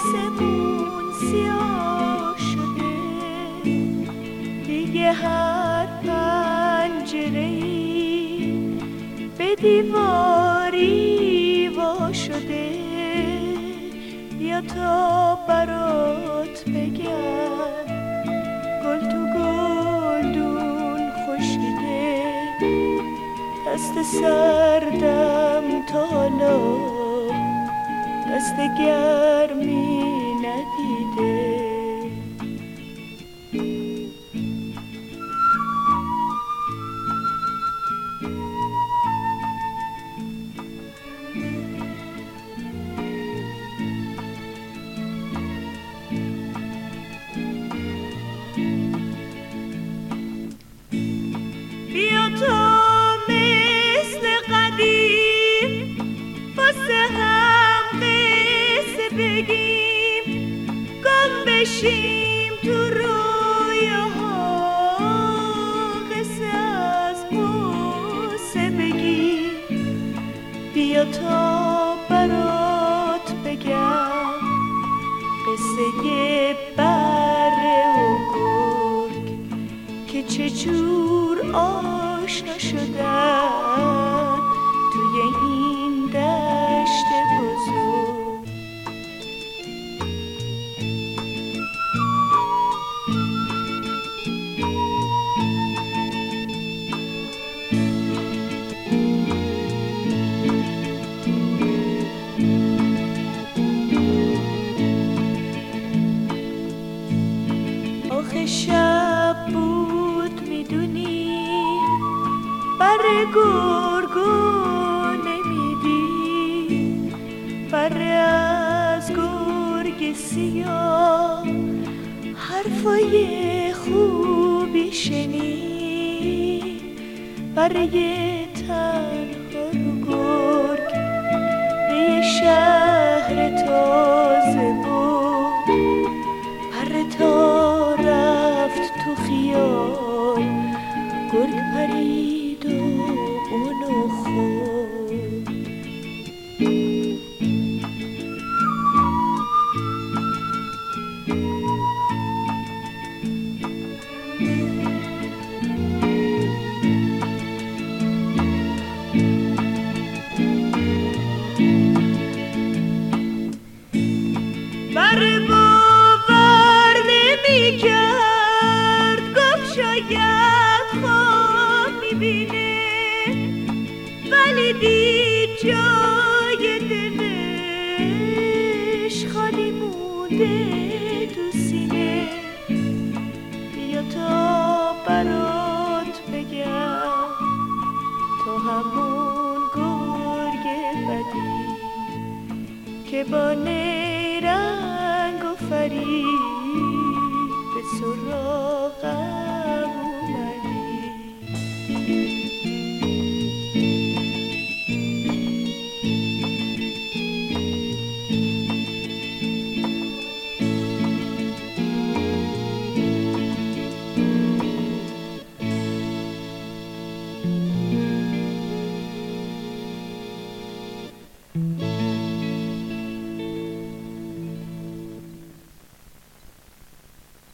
آسمون سیاه شده، دیگه هر پنجره‌ای به دیواری وا شده. بیا تا برات بگم گل تو گلدون خشکیده، دست سردم تا حالا دست گرمی ندیده. بیا تا مثل قدیم واسه هم قصه بگیم، گم بشیم تو رویاها، قصه از قصه بگیم. بیا تا برات بگم قصه بره و گرگ که چجور آشنا شدن توی این دشت بزرگ. آخه شب بود میدونی بره گرگو نمیدی، بره از گرگ سیاه حرفای خوبی شنید، بره تنها رو گرگ به یه شهر تازه بود، پره تا رفت تو خیال گرگ پرید و اونو خورد. بره باور نمی کرد، گفت شاید خواب میبینه، ولی دید جای دلش خالی مونده تو سینه. بیا تا برات بگم تو همون گرگ بدی که با نیرنگ و فریب به سراغم